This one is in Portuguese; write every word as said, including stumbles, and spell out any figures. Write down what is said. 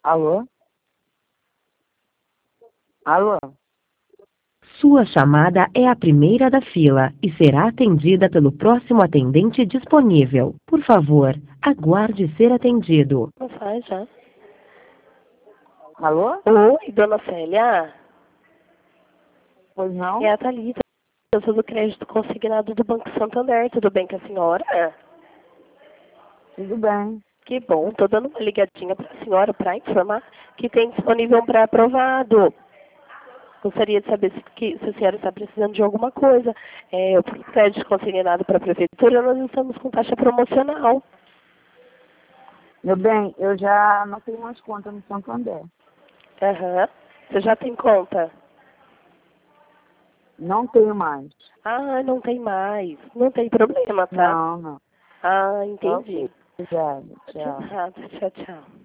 Alô? Alô? Sua chamada é a primeira da fila e será atendida pelo próximo atendente disponível. Por favor, aguarde ser atendido. Não faz já. Alô? Oi, dona Célia. Pois não? É a Thalita. Eu sou do crédito consignado do Banco Santander. Tudo bem com a senhora? Tudo bem. Que bom. Estou dando uma ligadinha para a senhora para informar que tem disponível um pré-aprovado. Gostaria de saber se, que, se a senhora está precisando de alguma coisa. É, o crédito consignado para a prefeitura, nós estamos com taxa promocional. Meu bem, eu já não tenho mais conta no Santander. Aham. Você já tem conta? Não tenho mais. Ah, não tem mais. Não tem problema, tá? Não, não. Ah, entendi. Ok. Obrigada. Tchau. Tchau, tchau, tchau.